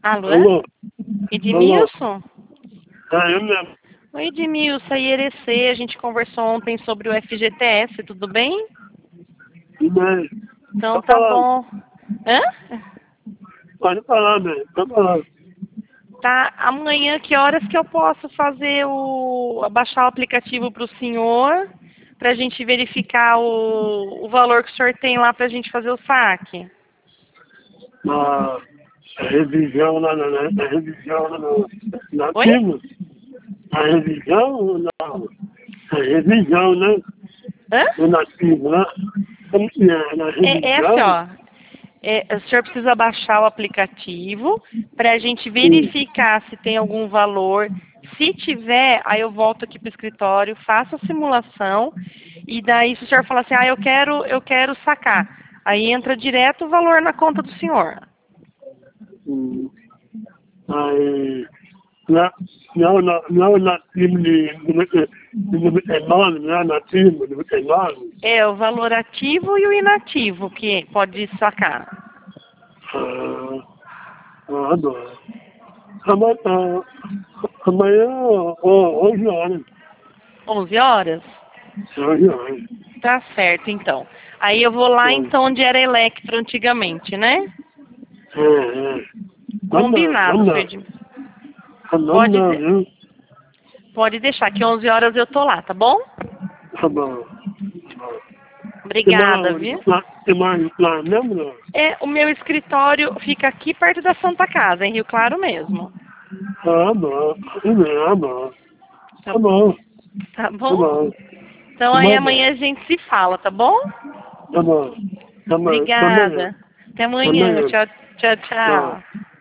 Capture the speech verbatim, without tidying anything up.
Alô? Alô? Edmilson? É, eu mesmo. Oi, Edmilson, I R C, a gente conversou ontem sobre o F G T S, tudo bem? Tudo bem. Então Tá tá falando. bom. Hã? Pode falar, bem. Tá falando. Tá, amanhã que horas que eu posso fazer o... baixar o aplicativo para o senhor, para a gente verificar o... o valor que o senhor tem lá para a gente fazer o saque? Na revisão lá na, na, na revisão lá no, na Oi? ativa. A revisão na, a revisão, né? Hã? No nativo, né? Como que é? Na É, é assim, revisão? ó. É, o senhor precisa baixar o aplicativo para a gente Sim. verificar se tem algum valor. Se tiver, aí eu volto aqui para o escritório, faço a simulação e daí se o senhor falar assim, ah, eu quero, eu quero sacar, aí entra direto o valor na conta do senhor. Hum. Aí, na, não, na, não nativo de de noventa e nove, né? Nativo de noventa e nove. É o valor ativo e o inativo que pode sacar. Ah, ah, bom. Amanhã, ah, amanhã, ó, onze horas. onze horas? onze horas. Tá certo, então. Aí eu vou lá É, então onde era Electro antigamente, né? é, é. Vamos não, Combinado, vamos seu não. Edmilson. Vamos Pode, não, de- viu? pode deixar que onze horas eu tô lá, tá bom? Tá bom. Tem Obrigada, mais, viu? lá, tem mais lá mesmo, não? É, o meu escritório fica aqui perto da Santa Casa, em Rio Claro mesmo. Ah, bom. Ah, bom. Tá, Tá bom. tá Tá bom? bom. Então Tá aí bom. amanhã a gente se fala, tá bom? Tá bom. Tá bom. Tá bom. Obrigada. Até Tá amanhã. bom. Tchau, tchau, Tchau. tchau.